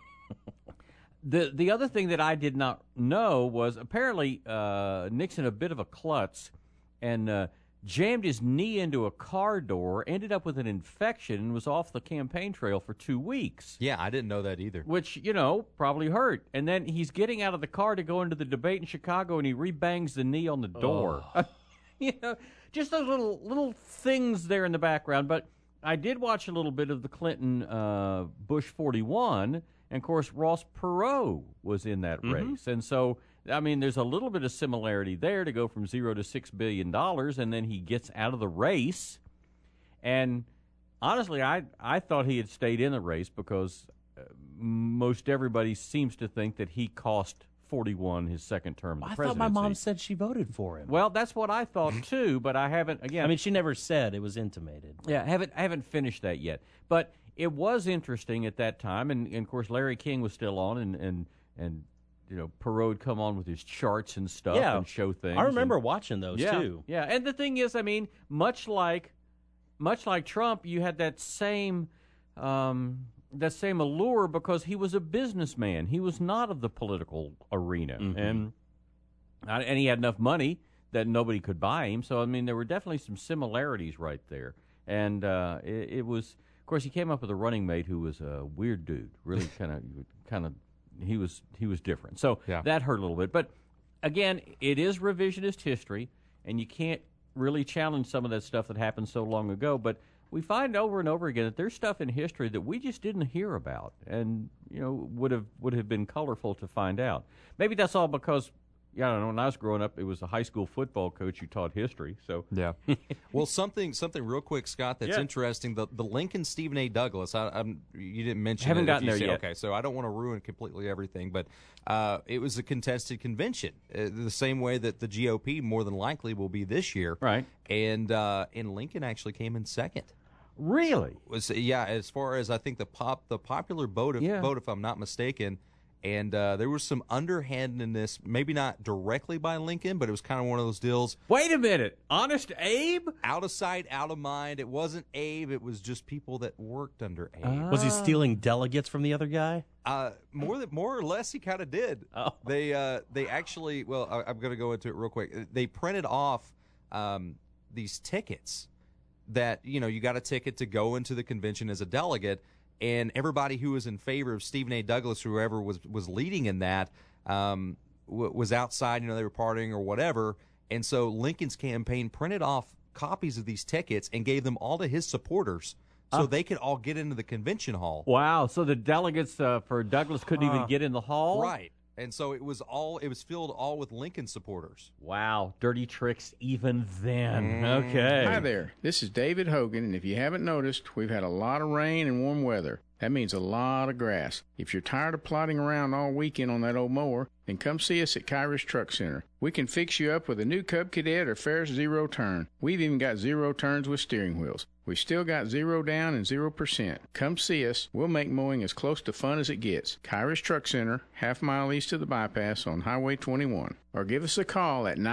the other thing that I did not know was apparently Nixon, a bit of a klutz, and jammed his knee into a car door, ended up with an infection, and was off the campaign trail for 2 weeks. Yeah, I didn't know that either. Which, probably hurt. And then he's getting out of the car to go into the debate in Chicago, and he rebangs the knee on the door. Oh. Just those little things there in the background. But I did watch a little bit of the Clinton Bush 41, and, of course, Ross Perot was in that race. And so, there's a little bit of similarity there to go from $0 to $6 billion, and then he gets out of the race. And honestly, I thought he had stayed in the race because most everybody seems to think that he cost 41 his second term of the presidency. I thought my mom said she voted for him. Well, that's what I thought too, but I haven't. Again, she never said. It was intimated. Yeah, I haven't finished that yet. But it was interesting at that time, and of course Larry King was still on, and Perot would come on with his charts and stuff and show things. I remember watching those too. Yeah, and the thing is, much like Trump, you had that same allure because he was a businessman. He was not of the political arena, and he had enough money that nobody could buy him. So there were definitely some similarities right there, and it was. Of course, he came up with a running mate who was a weird dude. Really, kind of. He was different. So that hurt a little bit. But again, it is revisionist history, and you can't really challenge some of that stuff that happened so long ago. But we find over and over again that there's stuff in history that we just didn't hear about, and would have been colorful to find out. Maybe that's all because I don't know. When I was growing up, it was a high school football coach who taught history. So yeah. Well, something real quick, Scott. That's interesting. The Lincoln Stephen A. Douglas. You didn't mention. Haven't gotten there yet. Okay, so I don't want to ruin completely everything, but it was a contested convention, the same way that the GOP more than likely will be this year. Right. And Lincoln actually came in second. Really? As far as I think the popular vote, if I'm not mistaken. And there was some underhandedness, maybe not directly by Lincoln, but it was kind of one of those deals. Wait a minute. Honest Abe? Out of sight, out of mind. It wasn't Abe. It was just people that worked under Abe. Was he stealing delegates from the other guy? More or less, he kind of did. Oh. They actually, I'm going to go into it real quick. They printed off these tickets that, you got a ticket to go into the convention as a delegate. And everybody who was in favor of Stephen A. Douglas, whoever was leading in that, was outside. They were partying or whatever. And so Lincoln's campaign printed off copies of these tickets and gave them all to his supporters so they could all get into the convention hall. Wow. So the delegates for Douglas couldn't even get in the hall? Right. And so it was filled all with Lincoln supporters. Wow. Dirty tricks even then. Okay. Hi there. This is David Hogan, and if you haven't noticed, we've had a lot of rain and warm weather. That means a lot of grass. If you're tired of plodding around all weekend on that old mower, then come see us at Kyrus Truck Center. We can fix you up with a new Cub Cadet or Ferris Zero Turn. We've even got zero turns with steering wheels. We've still got 0 down and 0%. Come see us. We'll make mowing as close to fun as it gets. Kyrus Truck Center, half mile east of the bypass on Highway 21. or give us a call at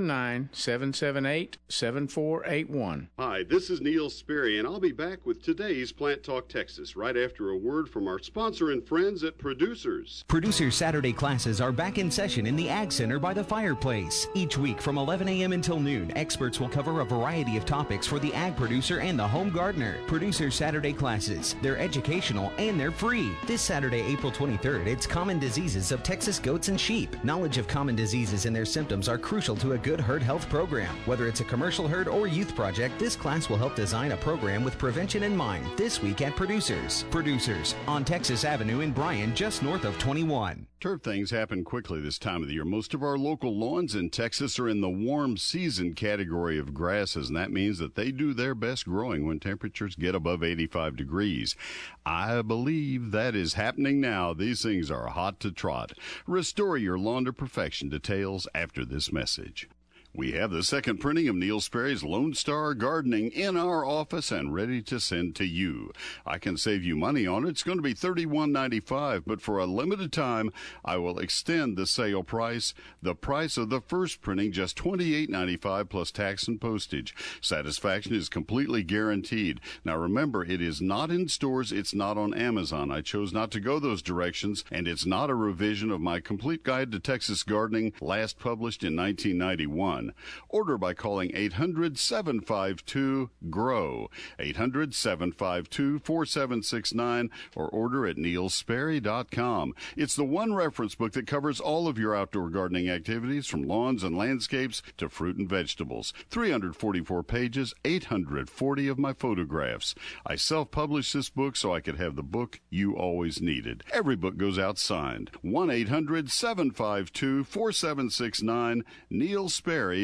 979-778-7481. Hi, this is Neil Sperry, and I'll be back with today's Plant Talk Texas right after a word from our sponsor and friends at Producers. Producers Saturday classes are back in session in the Ag Center by the fireplace. Each week from 11 a.m. until noon, experts will cover a variety of topics for the ag producer and the home gardener. Producers Saturday classes. They're educational and they're free. This Saturday, April 23rd, it's Common Diseases of Texas Goats and Sheep. Knowledge of common diseases and their symptoms are crucial to a good herd health program. Whether it's a commercial herd or youth project, this class will help design a program with prevention in mind. This week at Producers. Producers on Texas Avenue in Bryan, just north of 21. Turf things happen quickly this time of the year. Most of our local lawns in Texas are in the warm season category of grasses, and that means that they do their best growing when temperatures get above 85 degrees. I believe that is happening now. These things are hot to trot. Restore your lawn to perfection. Details after this message. We have the second printing of Neil Sperry's Lone Star Gardening in our office and ready to send to you. I can save you money on it. It's going to be $31.95, but for a limited time, I will extend the sale price. The price of the first printing, just $28.95 plus tax and postage. Satisfaction is completely guaranteed. Now remember, it is not in stores. It's not on Amazon. I chose not to go those directions, and it's not a revision of my complete guide to Texas gardening, last published in 1991. Order by calling 800-752-GROW, 800-752-4769, or order at neilsperry.com. It's the one reference book that covers all of your outdoor gardening activities, from lawns and landscapes to fruit and vegetables. 344 pages, 840 of my photographs. I self-published this book so I could have the book you always needed. Every book goes out signed. 1-800-752-4769, neilsperry.com.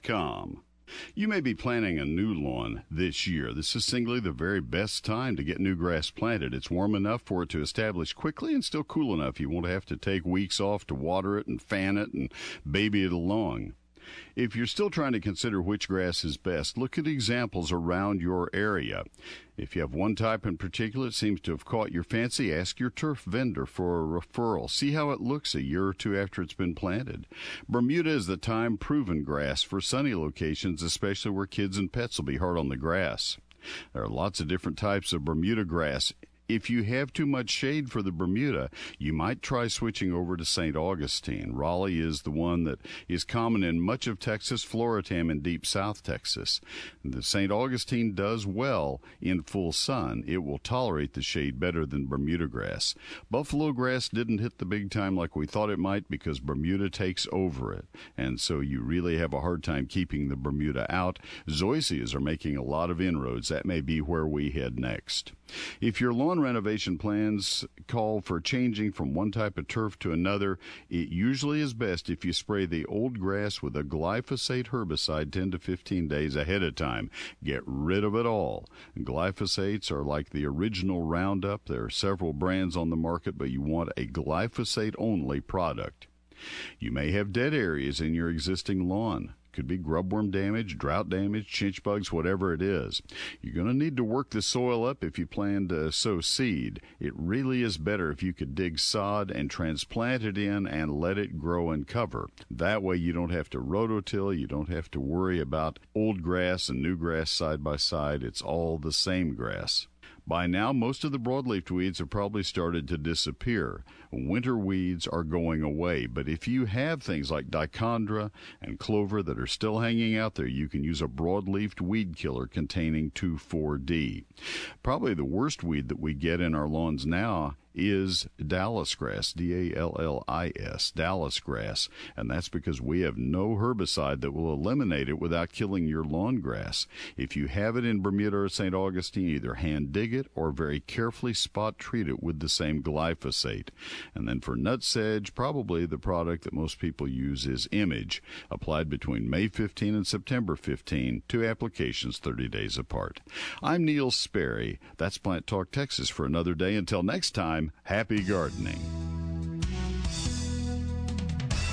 You may be planting a new lawn this year. This is singly the very best time to get new grass planted. It's warm enough for it to establish quickly and still cool enough you won't have to take weeks off to water it and fan it and baby it along. If you're still trying to consider which grass is best, look at examples around your area. If you have one type in particular that seems to have caught your fancy, ask your turf vendor for a referral. See how it looks a year or two after it's been planted. Bermuda is the time-proven grass for sunny locations, especially where kids and pets will be hard on the grass. There are lots of different types of Bermuda grass. If you have too much shade for the Bermuda, you might try switching over to St. Augustine. Raleigh is the one that is common in much of Texas, Floritam, and deep South Texas. The St. Augustine does well in full sun. It will tolerate the shade better than Bermuda grass. Buffalo grass didn't hit the big time like we thought it might because Bermuda takes over it, and so you really have a hard time keeping the Bermuda out. Zoysias are making a lot of inroads. That may be where we head next. If your lawn renovation plans call for changing from one type of turf to another, it usually is best if you spray the old grass with a glyphosate herbicide 10 to 15 days ahead of time. Get rid of it all. Glyphosates are like the original Roundup. There are several brands on the market, but you want a glyphosate-only product. You may have dead areas in your existing lawn. Could be grubworm damage, drought damage, chinch bugs, whatever it is. You're going to need to work the soil up if you plan to sow seed. It really is better if you could dig sod and transplant it in and let it grow and cover. That way you don't have to rototill, you don't have to worry about old grass and new grass side by side. It's all the same grass. By now, most of the broadleaf weeds have probably started to disappear. Winter weeds are going away, but if you have things like dichondra and clover that are still hanging out there, you can use a broadleaf weed killer containing 2,4-D. Probably the worst weed that we get in our lawns now is Dallas grass, D-A-L-L-I-S, Dallas grass, and that's because we have no herbicide that will eliminate it without killing your lawn grass. If you have it in Bermuda or St. Augustine, either hand dig it or very carefully spot treat it with the same glyphosate. And then for nutsedge, probably the product that most people use is Image, applied between May 15 and September 15, 2 applications 30 days apart. I'm Neil Sperry. That's Plant Talk Texas for another day. Until next time, happy gardening.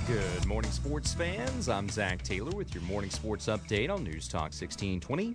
Good morning, sports fans. I'm Zach Taylor with your morning sports update on News Talk 1620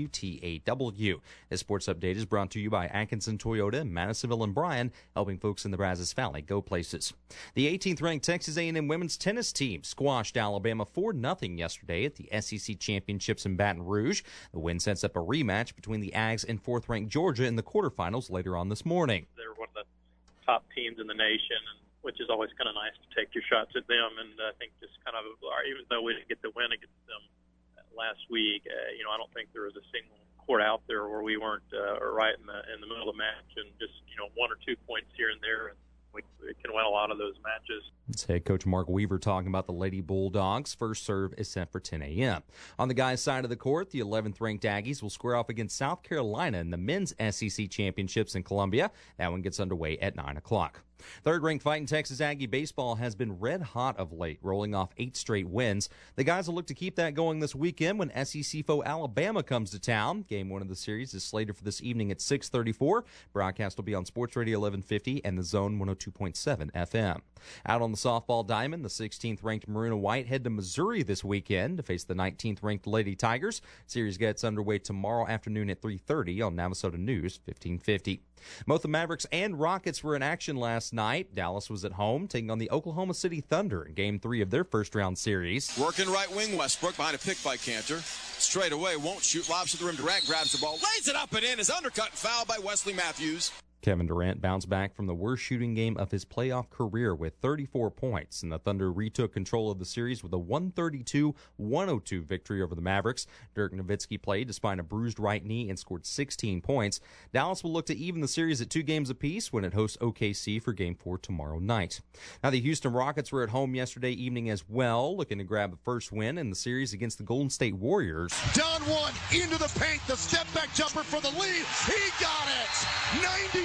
WTAW. This sports update is brought to you by Atkinson Toyota, Madisonville and Bryan, helping folks in the Brazos Valley go places. The 18th-ranked Texas A&M women's tennis team squashed Alabama 4-0 yesterday at the SEC Championships in Baton Rouge. The win sets up a rematch between the Ags and 4th-ranked Georgia in the quarterfinals later on this morning. They're one of the top teams in the nation, which is always kind of nice to take your shots at them. And I think just kind of, even though we didn't get the win against them last week, I don't think there was a single court out there where we weren't right in the middle of the match, and just 1 or 2 points here and there, and we can win a lot of those matches. It's head coach Mark Weaver talking about the Lady Bulldogs. First serve is set for 10 a.m. On the guys' side of the court, the 11th-ranked Aggies will square off against South Carolina in the men's SEC Championships in Columbia. That one gets underway at 9 o'clock. Third-ranked Fighting Texas Aggie baseball has been red hot of late, rolling off 8 straight wins. The guys will look to keep that going this weekend when SEC foe Alabama comes to town. Game 1 of the series is slated for this evening at 6:34. Broadcast will be on Sports Radio 1150 and the Zone 102.7 FM. Out on the softball diamond, the 16th-ranked Maruna White head to Missouri this weekend to face the 19th-ranked Lady Tigers. Series gets underway tomorrow afternoon at 3:30 on Navasota News 1550. Both the Mavericks and Rockets were in action last night. Dallas was at home, taking on the Oklahoma City Thunder in Game 3 of their first-round series. Working right wing, Westbrook behind a pick by Cantor. Straight away, won't shoot, lobs to the rim. Durant grabs the ball, lays it up and in, is undercut and fouled by Wesley Matthews. Kevin Durant bounced back from the worst shooting game of his playoff career with 34 points, and the Thunder retook control of the series with a 132-102 victory over the Mavericks. Dirk Nowitzki played despite a bruised right knee and scored 16 points. Dallas will look to even the series at 2 games apiece when it hosts OKC for Game 4 tomorrow night. Now, the Houston Rockets were at home yesterday evening as well, looking to grab a first win in the series against the Golden State Warriors. Down one, into the paint, the step-back jumper for the lead. He got it!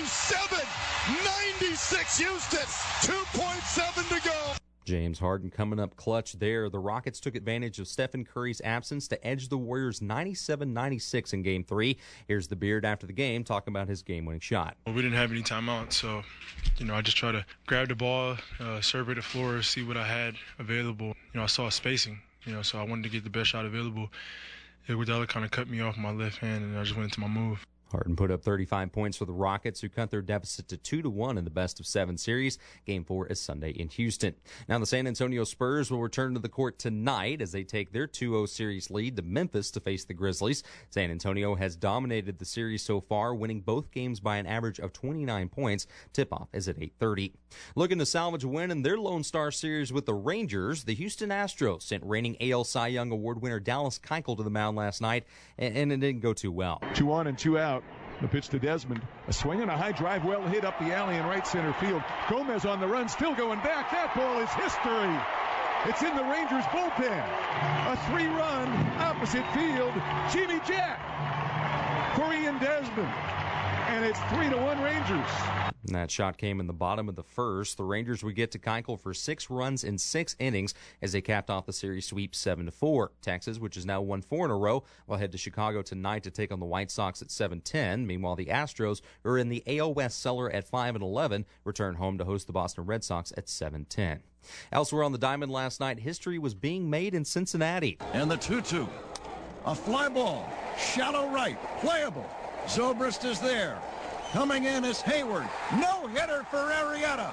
96 Houston, 2.7 to go. James Harden coming up clutch there. The Rockets took advantage of Stephen Curry's absence to edge the Warriors 97-96 in Game 3. Here's the Beard after the game talking about his game-winning shot. Well, we didn't have any timeouts, so I just try to grab the ball, survey the floor, see what I had available. I saw spacing, so I wanted to get the best shot available. Iguodala kind of cut me off my left hand, and I just went into my move. Harden put up 35 points for the Rockets, who cut their deficit to 2-1 in the best-of-7 series. Game 4 is Sunday in Houston. Now, the San Antonio Spurs will return to the court tonight as they take their 2-0 series lead to Memphis to face the Grizzlies. San Antonio has dominated the series so far, winning both games by an average of 29 points. Tip-off is at 8:30. Looking to salvage a win in their Lone Star series with the Rangers, the Houston Astros sent reigning AL Cy Young Award winner Dallas Keuchel to the mound last night, and it didn't go too well. 2 on and 2 out. The pitch to Desmond. A swing and a high drive, well hit up the alley in right center field. Gomez on the run, still going back. That ball is history. It's in the Rangers bullpen. A 3-run opposite field. Jimmy Jack for Ian Desmond. And it's 3-1 Rangers. And that shot came in the bottom of the first. The Rangers would get to Keuchel for 6 runs in 6 innings as they capped off the series sweep 7-4. Texas, which has now won 4 in a row, will head to Chicago tonight to take on the White Sox at 7:10. Meanwhile, the Astros, who are in the AL West cellar at 5-11, return home to host the Boston Red Sox at 7:10. Elsewhere on the diamond last night, history was being made in Cincinnati. And the 2-2. A fly ball. Shallow right. Playable. Zobrist is there. Coming in is Hayward. No-hitter for Arrieta.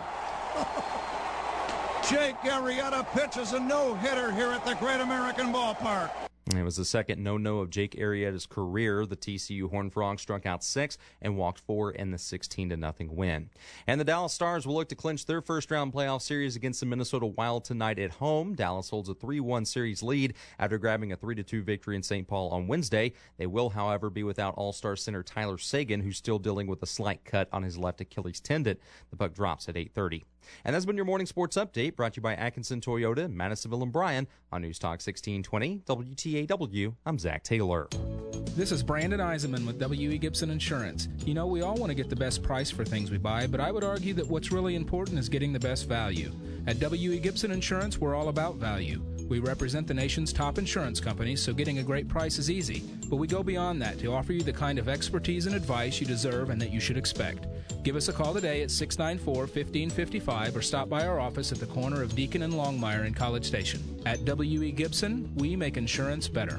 Jake Arrieta pitches a no-hitter here at the Great American Ballpark. It was the second no-no of Jake Arrieta's career. The TCU Horned Frogs struck out 6 and walked 4 in the 16-0 win. And the Dallas Stars will look to clinch their first-round playoff series against the Minnesota Wild tonight at home. Dallas holds a 3-1 series lead after grabbing a 3-2 victory in St. Paul on Wednesday. They will, however, be without All-Star center Tyler Seguin, who's still dealing with a slight cut on his left Achilles tendon. The puck drops at 8:30. And that's been your morning sports update, brought to you by Atkinson Toyota, Madisonville and Bryan on News Talk 1620 WTAW. I'm Zach Taylor. This is Brandon Eisenman with W.E. Gibson Insurance. We all want to get the best price for things we buy, but I would argue that what's really important is getting the best value. At W.E. Gibson Insurance, we're all about value. We represent the nation's top insurance companies, so getting a great price is easy. But we go beyond that to offer you the kind of expertise and advice you deserve and that you should expect. Give us a call today at 694-1555 or stop by our office at the corner of Deacon and Longmire in College Station. At W.E. Gibson, we make insurance better.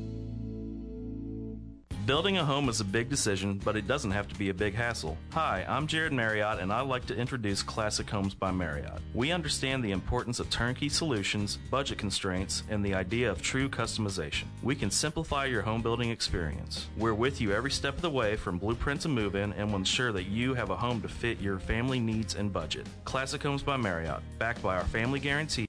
Building a home is a big decision, but it doesn't have to be a big hassle. Hi, I'm Jared Marriott, and I'd like to introduce Classic Homes by Marriott. We understand the importance of turnkey solutions, budget constraints, and the idea of true customization. We can simplify your home building experience. We're with you every step of the way from blueprint to move-in, and will ensure that you have a home to fit your family needs and budget. Classic Homes by Marriott, backed by our family guarantee.